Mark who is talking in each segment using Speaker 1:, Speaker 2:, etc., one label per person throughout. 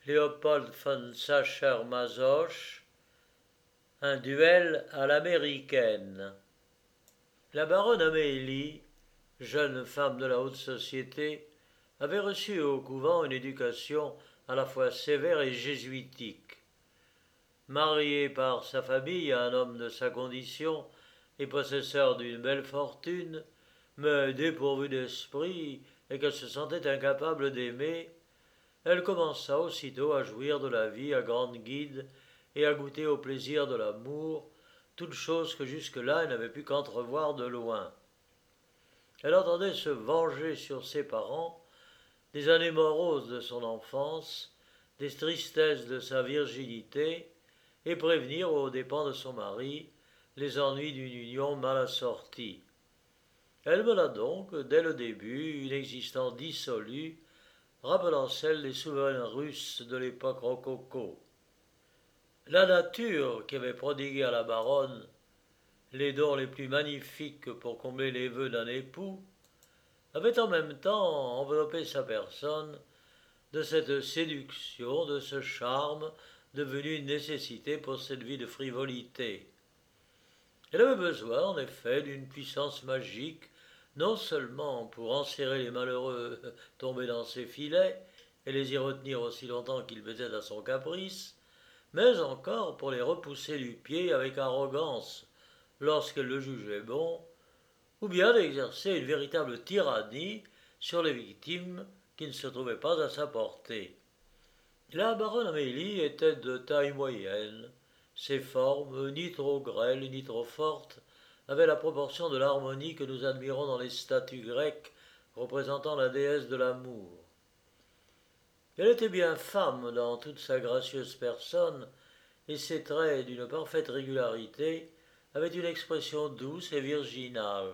Speaker 1: Léopold von Sacher-Masoch, un duel à l'américaine. La baronne Amélie, jeune femme de la haute société, avait reçu au couvent une éducation à la fois sévère et jésuitique. Mariée par sa famille à un homme de sa condition et possesseur d'une belle fortune, mais dépourvue d'esprit et qu'elle se sentait incapable d'aimer, elle commença aussitôt à jouir de la vie à grande guide et à goûter au plaisir de l'amour, toute chose que jusque-là elle n'avait pu qu'entrevoir de loin. Elle entendait se venger sur ses parents des années moroses de son enfance, des tristesses de sa virginité, et prévenir aux dépens de son mari les ennuis d'une union mal assortie. Elle mena donc, dès le début, une existence dissolue, rappelant celle des souverains russes de l'époque rococo. La nature, qui avait prodigué à la baronne les dons les plus magnifiques pour combler les vœux d'un époux, avait en même temps enveloppé sa personne de cette séduction, de ce charme devenu une nécessité pour cette vie de frivolité. Elle avait besoin, en effet, d'une puissance magique, non seulement pour enserrer les malheureux tombés dans ses filets et les y retenir aussi longtemps qu'ils baisaient à son caprice, mais encore pour les repousser du pied avec arrogance lorsqu'elle le jugeait bon, ou bien d'exercer une véritable tyrannie sur les victimes qui ne se trouvaient pas à sa portée. La baronne Amélie était de taille moyenne. Ses formes, ni trop grêles ni trop fortes, avaient la proportion de l'harmonie que nous admirons dans les statues grecques représentant la déesse de l'amour. Elle était bien femme dans toute sa gracieuse personne, et ses traits d'une parfaite régularité avaient une expression douce et virginale.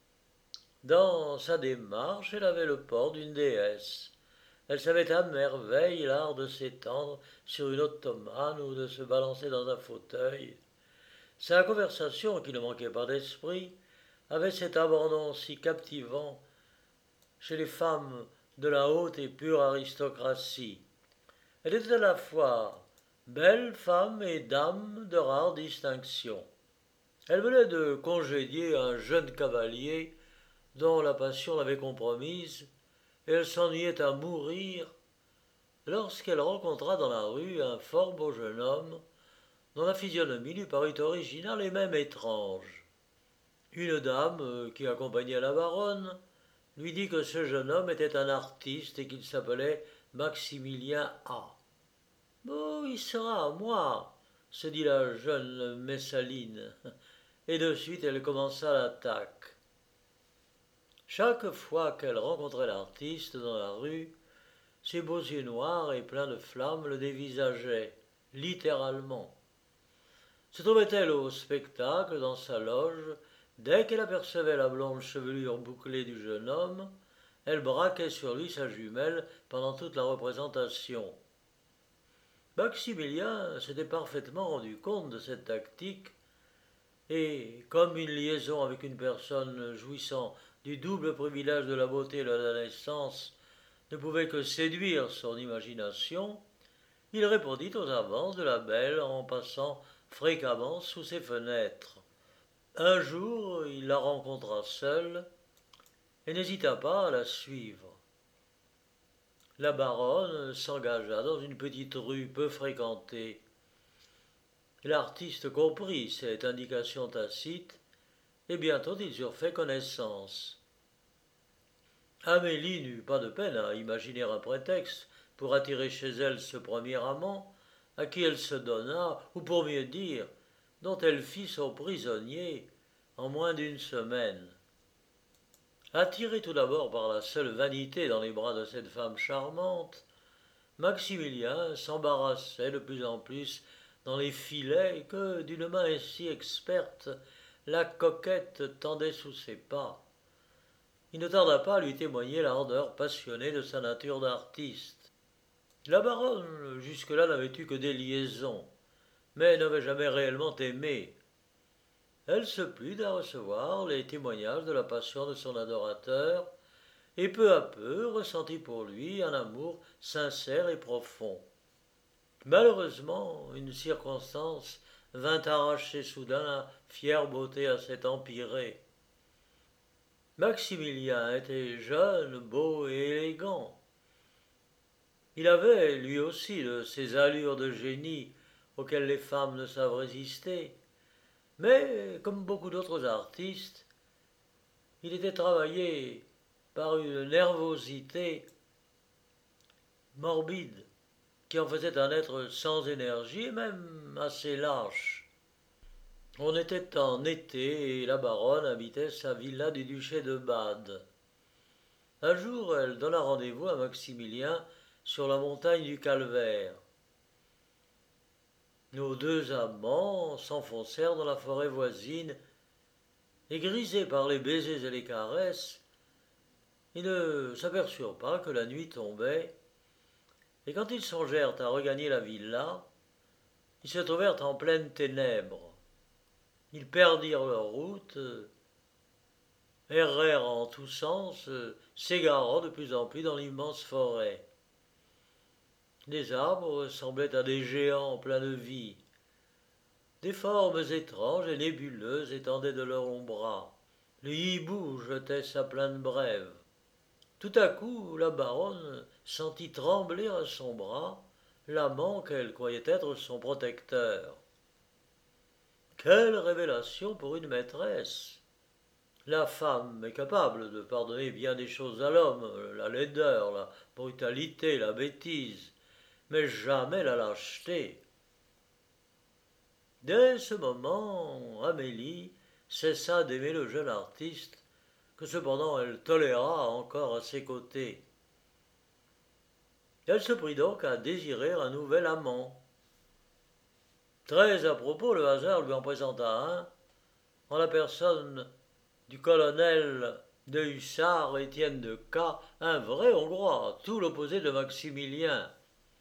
Speaker 1: Dans sa démarche, elle avait le port d'une déesse. Elle savait à merveille l'art de s'étendre sur une ottomane ou de se balancer dans un fauteuil. Sa conversation, qui ne manquait pas d'esprit, avait cet abandon si captivant chez les femmes de la haute et pure aristocratie. Elle était à la fois belle femme et dame de rare distinction. Elle venait de congédier un jeune cavalier dont la passion l'avait compromise, et elle s'ennuyait à mourir lorsqu'elle rencontra dans la rue un fort beau jeune homme dont la physionomie lui parut originale et même étrange. Une dame qui accompagnait la baronne lui dit que ce jeune homme était un artiste et qu'il s'appelait Maximilien A. Bon, il sera à moi, se dit la jeune Messaline, et de suite elle commença l'attaque. Chaque fois qu'elle rencontrait l'artiste dans la rue, ses beaux yeux noirs et pleins de flammes le dévisageaient, littéralement. Se trouvait-elle au spectacle, dans sa loge, dès qu'elle apercevait la blonde chevelure bouclée du jeune homme, elle braquait sur lui sa jumelle pendant toute la représentation. Maximilien s'était parfaitement rendu compte de cette tactique, et, comme une liaison avec une personne jouissant du double privilège de la beauté et de la naissance ne pouvait que séduire son imagination, il répondit aux avances de la belle en passant fréquemment sous ses fenêtres. Un jour, il la rencontra seule et n'hésita pas à la suivre. La baronne s'engagea dans une petite rue peu fréquentée. L'artiste comprit cette indication tacite et bientôt ils eurent fait connaissance. Amélie n'eut pas de peine à imaginer un prétexte pour attirer chez elle ce premier amant, à qui elle se donna, ou pour mieux dire, dont elle fit son prisonnier en moins d'une semaine. Attiré tout d'abord par la seule vanité dans les bras de cette femme charmante, Maximilien s'embarrassait de plus en plus dans les filets que, d'une main si experte, la coquette tendait sous ses pas. Il ne tarda pas à lui témoigner l'ardeur passionnée de sa nature d'artiste. La baronne, jusque-là, n'avait eu que des liaisons, mais n'avait jamais réellement aimé. Elle se plut à recevoir les témoignages de la passion de son adorateur, et peu à peu ressentit pour lui un amour sincère et profond. Malheureusement, une circonstance vint arracher soudain la fière beauté à cet empyrée. Maximilien était jeune, beau et élégant. Il avait, lui aussi, de ces allures de génie auxquelles les femmes ne savent résister, mais, comme beaucoup d'autres artistes, il était travaillé par une nervosité morbide qui en faisait un être sans énergie et même assez lâche. On était en été et la baronne habitait sa villa du duché de Bade. Un jour, elle donna rendez-vous à Maximilien sur la montagne du Calvaire. Nos deux amants s'enfoncèrent dans la forêt voisine et, grisés par les baisers et les caresses, ils ne s'aperçurent pas que la nuit tombait, et quand ils songèrent à regagner la villa, ils se trouvèrent en pleines ténèbres. Ils perdirent leur route, errèrent en tous sens, s'égarant de plus en plus dans l'immense forêt. Les arbres ressemblaient à des géants pleins de vie. Des formes étranges et nébuleuses étendaient de longs bras. Le hibou jetait sa plainte brève. Tout à coup, la baronne sentit trembler à son bras l'amant qu'elle croyait être son protecteur. Quelle révélation pour une maîtresse! La femme est capable de pardonner bien des choses à l'homme, la laideur, la brutalité, la bêtise, mais jamais la lâcheté. Dès ce moment, Amélie cessa d'aimer le jeune artiste, que cependant elle toléra encore à ses côtés. Elle se prit donc à désirer un nouvel amant. Très à propos, le hasard lui en présenta un, en la personne du colonel de hussards Étienne de K, un vrai Hongrois, tout l'opposé de Maximilien.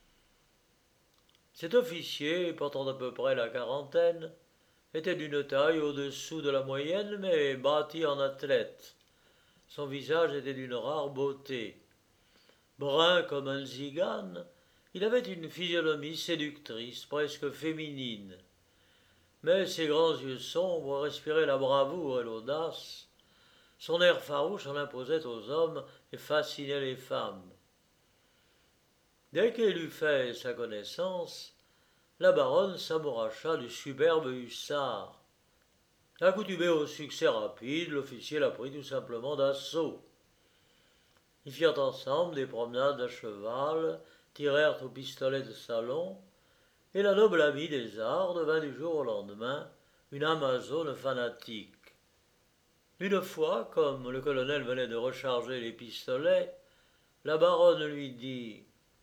Speaker 1: Cet officier, portant à peu près la quarantaine, était d'une taille au-dessous de la moyenne, mais bâti en athlète. Son visage était d'une rare beauté. Brun comme un zigane, il avait une physionomie séductrice, presque féminine. Mais ses grands yeux sombres respiraient la bravoure et l'audace. Son air farouche en imposait aux hommes et fascinait les femmes. Dès qu'elle eut fait sa connaissance, la baronne s'amouracha du superbe hussard. Accoutumé au succès rapide, l'officier la prit tout simplement d'assaut. Ils firent ensemble des promenades à cheval, tirèrent au pistolet de salon, et la noble amie des arts devint du jour au lendemain une amazone fanatique. Une fois, comme le colonel venait de recharger les pistolets, la baronne lui dit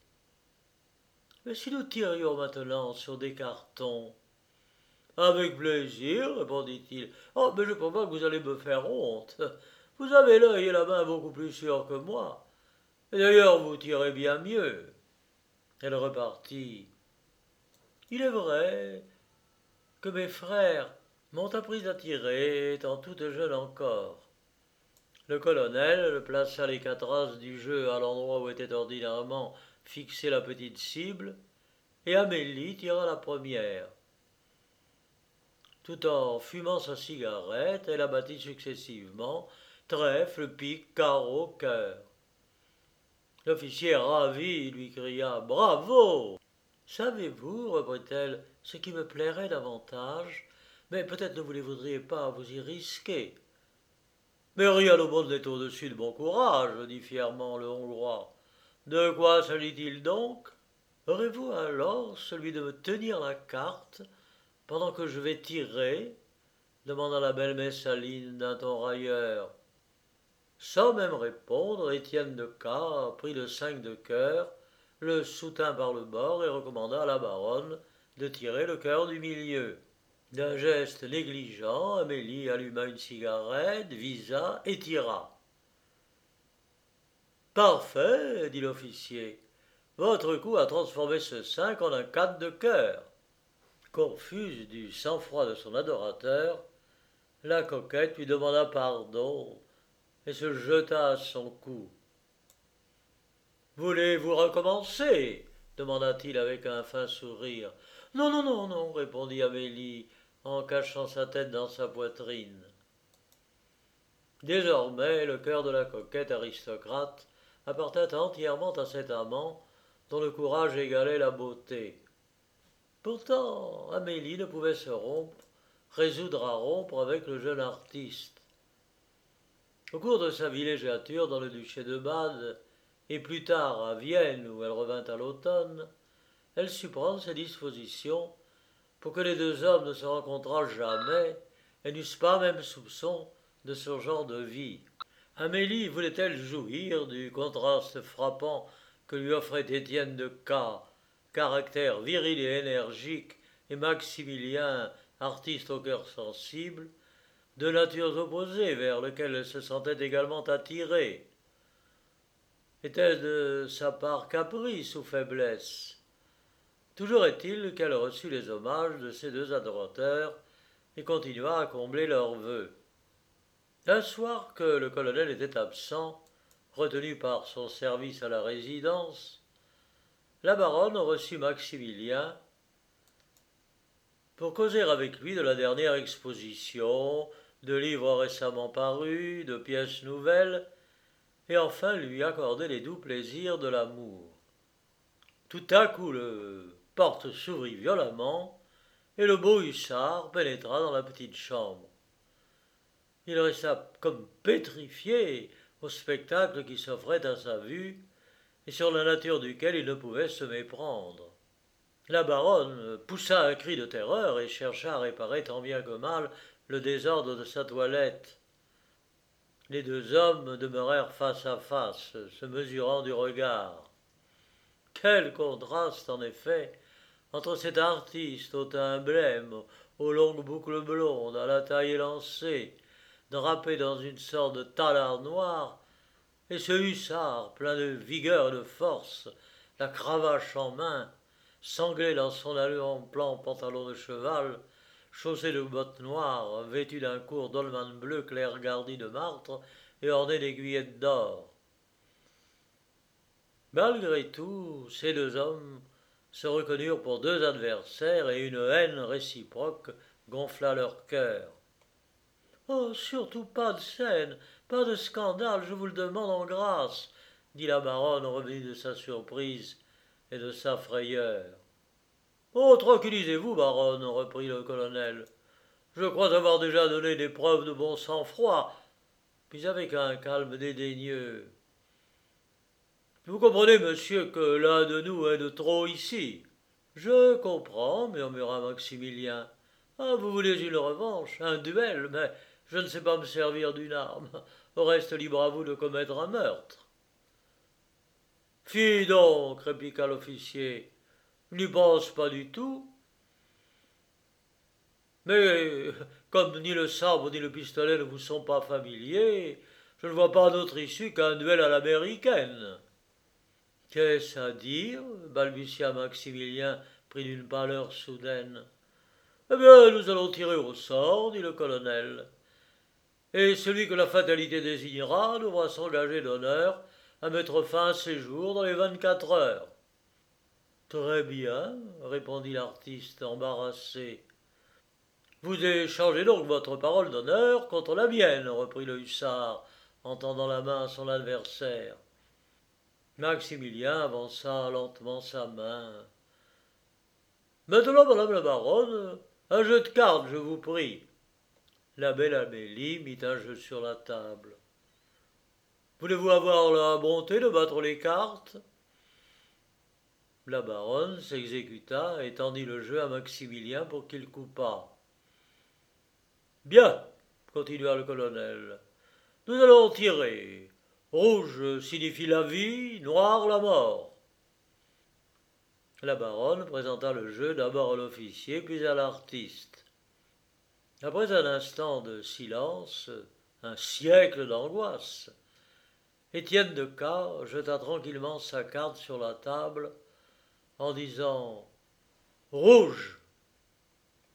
Speaker 1: « Mais si nous tirions maintenant sur des cartons ?» Avec plaisir, répondit-il. Oh, mais je ne pense pas que vous allez me faire honte. Vous avez l'œil et la main beaucoup plus sûrs que moi. Et d'ailleurs, vous tirez bien mieux. Elle repartit. Il est vrai que mes frères m'ont appris à tirer, étant toute jeune encore. Le colonel plaça les 4 as du jeu à l'endroit où était ordinairement fixée la petite cible, et Amélie tira la première. Tout en fumant sa cigarette, elle abattit successivement trèfle, pique, carreau, cœur. L'officier ravi lui cria « Bravo !»« Savez-vous, reprit-elle, ce qui me plairait davantage, mais peut-être ne vous les voudriez pas vous y risquer. » « Mais rien au monde n'est au-dessus de mon courage, dit fièrement le Hongrois. De quoi s'agit-il donc? Aurez-vous alors celui de me tenir la carte pendant que je vais tirer? Demanda la belle Messaline d'un ton railleur. Sans même répondre, Étienne de K prit le 5 de cœur, le soutint par le bord et recommanda à la baronne de tirer le cœur du milieu. D'un geste négligent, Amélie alluma une cigarette, visa et tira. Parfait, dit l'officier. Votre coup a transformé ce 5 en un 4 de cœur. Confuse du sang-froid de son adorateur, la coquette lui demanda pardon et se jeta à son cou. Voulez-vous recommencer demanda-t-il avec un fin sourire. Non, non, non, non, répondit Amélie, en cachant sa tête dans sa poitrine. Désormais, le cœur de la coquette aristocrate appartint entièrement à cet amant dont le courage égalait la beauté. Pourtant, Amélie ne pouvait se résoudre à rompre avec le jeune artiste. Au cours de sa villégiature dans le duché de Bade, et plus tard à Vienne où elle revint à l'automne, elle sut prendre ses dispositions pour que les deux hommes ne se rencontrassent jamais et n'eussent pas même soupçon de ce genre de vie. Amélie voulait-elle jouir du contraste frappant que lui offrait Étienne de K, caractère viril et énergique, et Maximilien, artiste au cœur sensible, de natures opposées vers lesquelles elle se sentait également attirée. Était-ce de sa part caprice ou faiblesse? Toujours est-il qu'elle reçut les hommages de ces deux adorateurs et continua à combler leurs vœux. Un soir que le colonel était absent, retenu par son service à la résidence, la baronne reçut Maximilien pour causer avec lui de la dernière exposition, de livres récemment parus, de pièces nouvelles, et enfin lui accorder les doux plaisirs de l'amour. Tout à coup, le porte s'ouvrit violemment, et le beau hussard pénétra dans la petite chambre. Il resta comme pétrifié au spectacle qui s'offrait à sa vue, et sur la nature duquel il ne pouvait se méprendre. La baronne poussa un cri de terreur et chercha à réparer tant bien que mal le désordre de sa toilette. Les deux hommes demeurèrent face à face, se mesurant du regard. Quel contraste, en effet, entre cet artiste au teint blême, aux longues boucles blondes, à la taille élancée, drapé dans une sorte de talard noir, et ce hussard plein de vigueur et de force, la cravache en main, sanglé dans son allant-plan pantalon de cheval, chaussé de bottes noires, vêtu d'un court dolman bleu clair garni de martre et orné d'aiguillettes d'or. Malgré tout, ces deux hommes se reconnurent pour deux adversaires et une haine réciproque gonfla leur cœur. Oh, surtout pas de scène, pas de scandale, je vous le demande en grâce, dit la baronne revenue de sa surprise et de sa frayeur. Oh, tranquillisez-vous, baronne, reprit le colonel. Je crois avoir déjà donné des preuves de bon sang-froid, puis avec un calme dédaigneux. Vous comprenez, monsieur, que l'un de nous est de trop ici. Je comprends, murmura Maximilien. Ah, vous voulez une revanche, un duel, mais je ne sais pas me servir d'une arme. Au reste, libre à vous de commettre un meurtre. Fi donc, répliqua l'officier. Je n'y pense pas du tout. Mais comme ni le sabre ni le pistolet ne vous sont pas familiers, je ne vois pas d'autre issue qu'un duel à l'américaine. Qu'est-ce à dire balbutia Maximilien, pris d'une pâleur soudaine. Eh bien, nous allons tirer au sort, dit le colonel. Et celui que la fatalité désignera devra s'engager d'honneur à mettre fin à ses jours dans les 24 heures. Très bien, répondit l'artiste embarrassé. Vous échangez donc votre parole d'honneur contre la mienne, reprit le hussard, en tendant la main à son adversaire. Maximilien avança lentement sa main. Maintenant, madame la baronne, un jeu de cartes, je vous prie. La belle Amélie mit un jeu sur la table. Voulez-vous avoir la bonté de battre les cartes? La baronne s'exécuta et tendit le jeu à Maximilien pour qu'il coupât. Bien, continua le colonel, nous allons tirer. Rouge signifie la vie, noir la mort. La baronne présenta le jeu d'abord à l'officier, puis à l'artiste. Après un instant de silence, un siècle d'angoisse, Étienne de K jeta tranquillement sa carte sur la table en disant « Rouge !»« Noir !»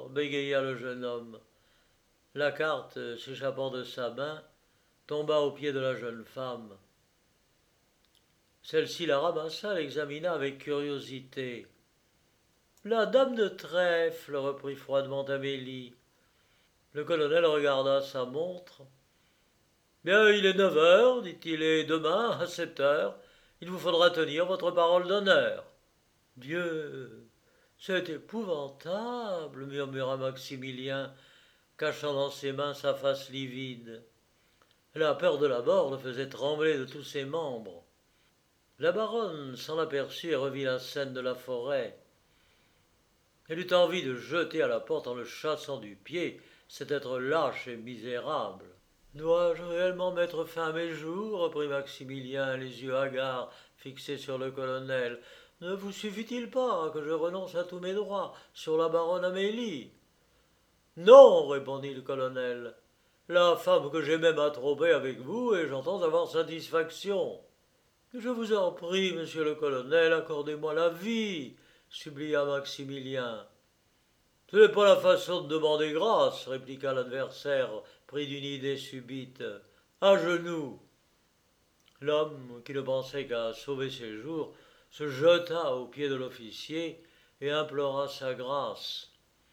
Speaker 1: bégaya le jeune homme. La carte, s'échappant de sa main, tomba aux pieds de la jeune femme. Celle-ci la ramassa, l'examina avec curiosité. La dame de trèfle, reprit froidement Amélie. Le colonel regarda sa montre. Bien, il est 9 heures, dit-il, et demain, à 7 heures, il vous faudra tenir votre parole d'honneur. Dieu, c'est épouvantable, murmura Maximilien, cachant dans ses mains sa face livide. La peur de la mort le faisait trembler de tous ses membres. La baronne s'en aperçut et revit la scène de la forêt. Elle eut envie de jeter à la porte en le chassant du pied cet être lâche et misérable. Dois-je réellement mettre fin à mes jours reprit Maximilien, les yeux hagards fixés sur le colonel. Ne vous suffit-il pas que je renonce à tous mes droits sur la baronne Amélie? Non, répondit le colonel. La femme que j'ai même attrobée avec vous, et j'entends avoir satisfaction. Je vous en prie, monsieur le colonel, accordez-moi la vie, supplia Maximilien. Ce n'est pas la façon de demander grâce, répliqua l'adversaire, pris d'une idée subite. À genoux. L'homme, qui ne pensait qu'à sauver ses jours, se jeta aux pieds de l'officier et implora sa grâce.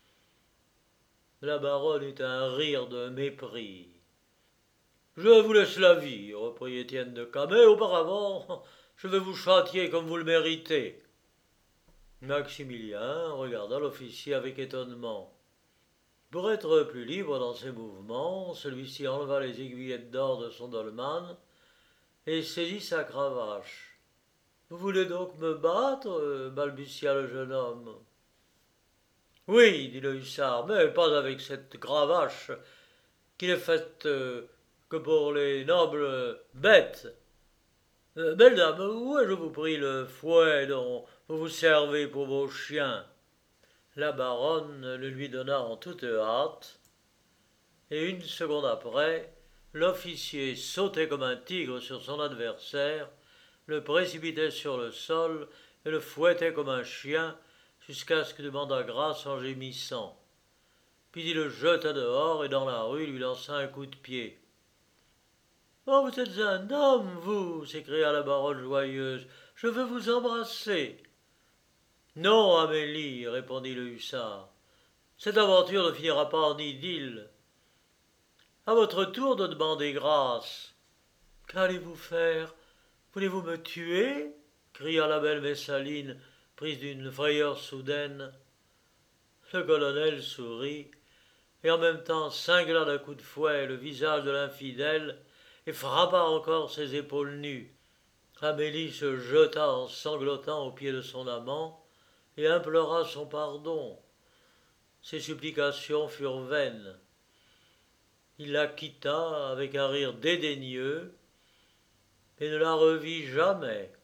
Speaker 1: La baronne eut un rire de mépris. Je vous laisse la vie, reprit Étienne de Cams, auparavant, je vais vous châtier comme vous le méritez. Maximilien regarda l'officier avec étonnement. Pour être plus libre dans ses mouvements, celui-ci enleva les aiguillettes d'or de son dolman et saisit sa cravache. Vous voulez donc me battre balbutia le jeune homme. Oui, dit le hussard, mais pas avec cette cravache qui n'est faite que pour les nobles bêtes. Belle dame, où est, je vous prie, le fouet dont vous vous servez pour vos chiens? La baronne le lui donna en toute hâte, et une seconde après, l'officier sautait comme un tigre sur son adversaire, le précipitait sur le sol et le fouettait comme un chien jusqu'à ce qu'il demanda grâce en gémissant. Puis il le jeta dehors et dans la rue lui lança un coup de pied. Oh, vous êtes un homme, vous s'écria la baronne joyeuse. Je veux vous embrasser. Non, Amélie, répondit le hussard. Cette aventure ne finira pas en idylle. À votre tour de demander grâce. Qu'allez-vous faire? Voulez-vous me tuer? Cria la belle Messaline, prise d'une frayeur soudaine. Le colonel sourit, et en même temps cingla d'un coup de fouet le visage de l'infidèle, et frappa encore ses épaules nues. Amélie se jeta en sanglotant aux pieds de son amant et implora son pardon. Ses supplications furent vaines. Il la quitta avec un rire dédaigneux et ne la revit jamais.